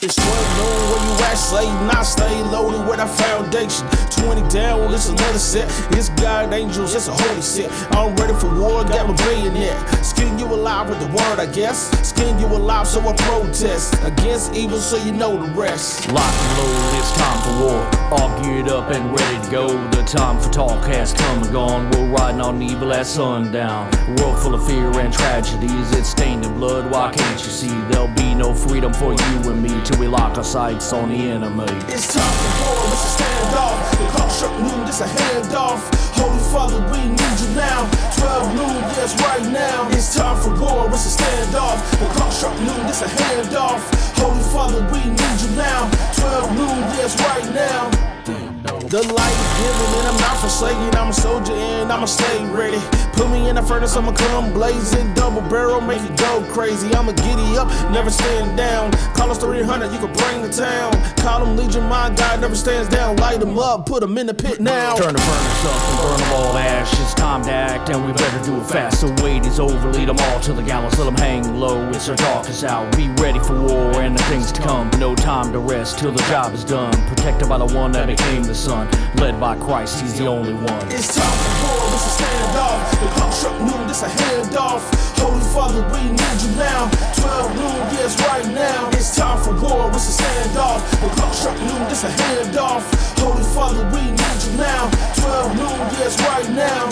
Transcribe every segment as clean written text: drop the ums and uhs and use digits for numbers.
It's 12 noon where you at, slay, not stay loaded with our foundation. 20 down, well, it's another set. It's God angels, it's a holy set. I'm ready for war, got my bayonet. Skin you alive with the word, I guess. Skin you alive, so I protest against evil, so you know the rest. Lock and load, it's time for war. All geared up and ready to go. The time for talk has come and gone. We're riding on evil at sundown. A world full of fear and tragedies. It's stained in blood, why can't you see? There'll be no freedom for you and me till we lock our sights on the enemy. It's time for war, it's a standoff. The clock struck noon, this a handoff. Holy Father, we need you now. 12 noon, yes, right now. It's time for war, it's a standoff. The clock struck noon, this a handoff. Holy Father, we need you now. 12 noon, yes, right now. The light is given and I'm not forsaken. I'm a soldier and I'ma stay ready. Put me in the furnace, I'ma come blazing. Double barrel, make it go crazy. I'ma giddy up, never stand down. Call us 300, you can bring the town. Call them Legion, my God never stands down. Light them up, put them in the pit now. Turn the furnace up and burn them all ash. It's time to act and we better do it fast. The wait is over, lead them all to the gallows. Let them hang low, it's our darkest hour. Be ready for war and the things to come. No time to rest till the job is done. Protected by the one that became the sun. Led by Christ, he's the only one. It's time for war, it's a standoff. The clock struck noon, this a handoff. Holy Father, we need you now. 12 noon, yes, right now. It's time for war, it's a standoff. The clock struck noon, this a handoff. Holy Father, we need you now. 12 noon, yes, right now.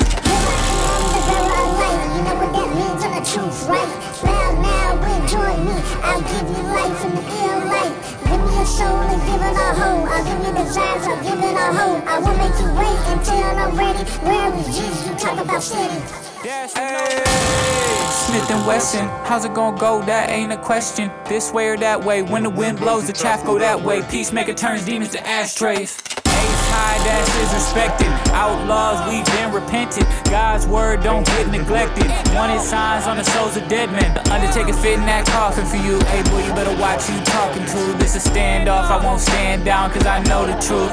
You know what that means, I'm the truth, right? Now, join me. I'll give you life in the ill light. Give me your soul and give it a hold. I'll give you desires, I'll give it a hold. I will make you wait until I'm ready. Where is Jesus? You talk about steady. Hey, Smith and Wesson, how's it gonna go? That ain't a question. This way or that way. When the wind blows, the chaff go that way. Peacemaker turns demons to ashtrays. Ace high, that is respected. Outlaws, we've been repented. God's word don't get neglected. Wanted signs on the souls of dead men. The Undertaker fitting that coffin for you. Hey boy, you better watch who you talking to. This a standoff, I won't stand down cause I know the truth.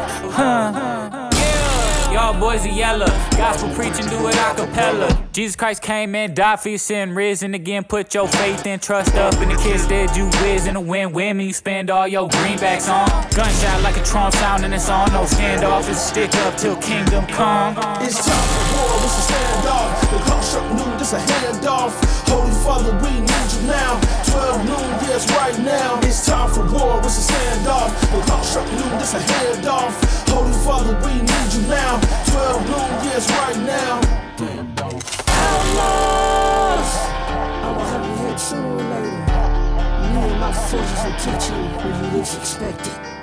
Y'all boys are yellow. Gospel preaching, do it a cappella. Jesus Christ came and died for your sin, risen again. Put your faith and trust up in the kids that you whiz in the win-win. You spend all your greenbacks on. Gunshot like a Trump sound and it's on. No standoff, it's stick up till kingdom come. It's time for war, it's a standoff. The clock struck noon, this a handoff. Holy Father, we need you now. 12 noon, yes, right now. It's time for war, it's a standoff. The clock struck noon, this a handoff. Holy Father, we need you now. 12 noon, yes, right now. Outlaws! I will have you hit sooner or later. Me and my forces will teach you when you least expect it.